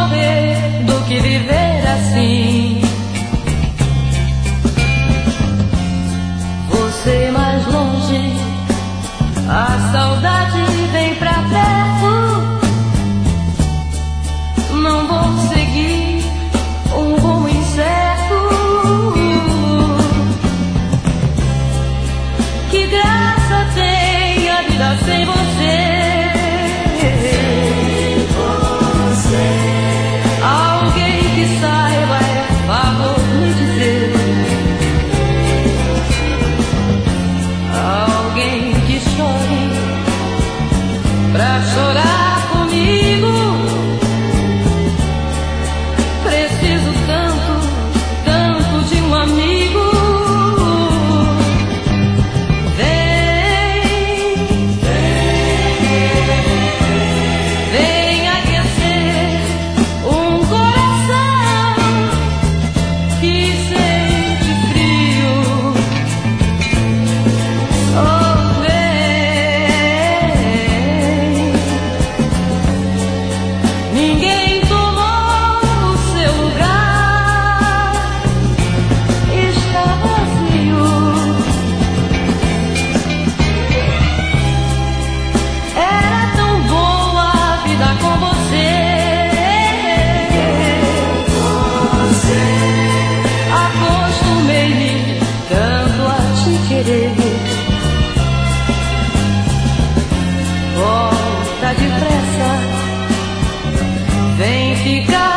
morrer do que viver assim. Você mais longe, a saudade vem pra perto. Não vou seguir um rumo incerto. Que graça tem a vida sem você? Alguém que saiba, é favor me dizer. Alguém que chore pra chorar comigo. Preciso tanto, tanto de um amigo. Vem aquecer um coração que sente frio. Oh, vem. Ninguém tomou o seu lugar, está vazio. Era tão boa a vida com você. Acostumei-me tanto a te querer. Volta depressa, vem ficar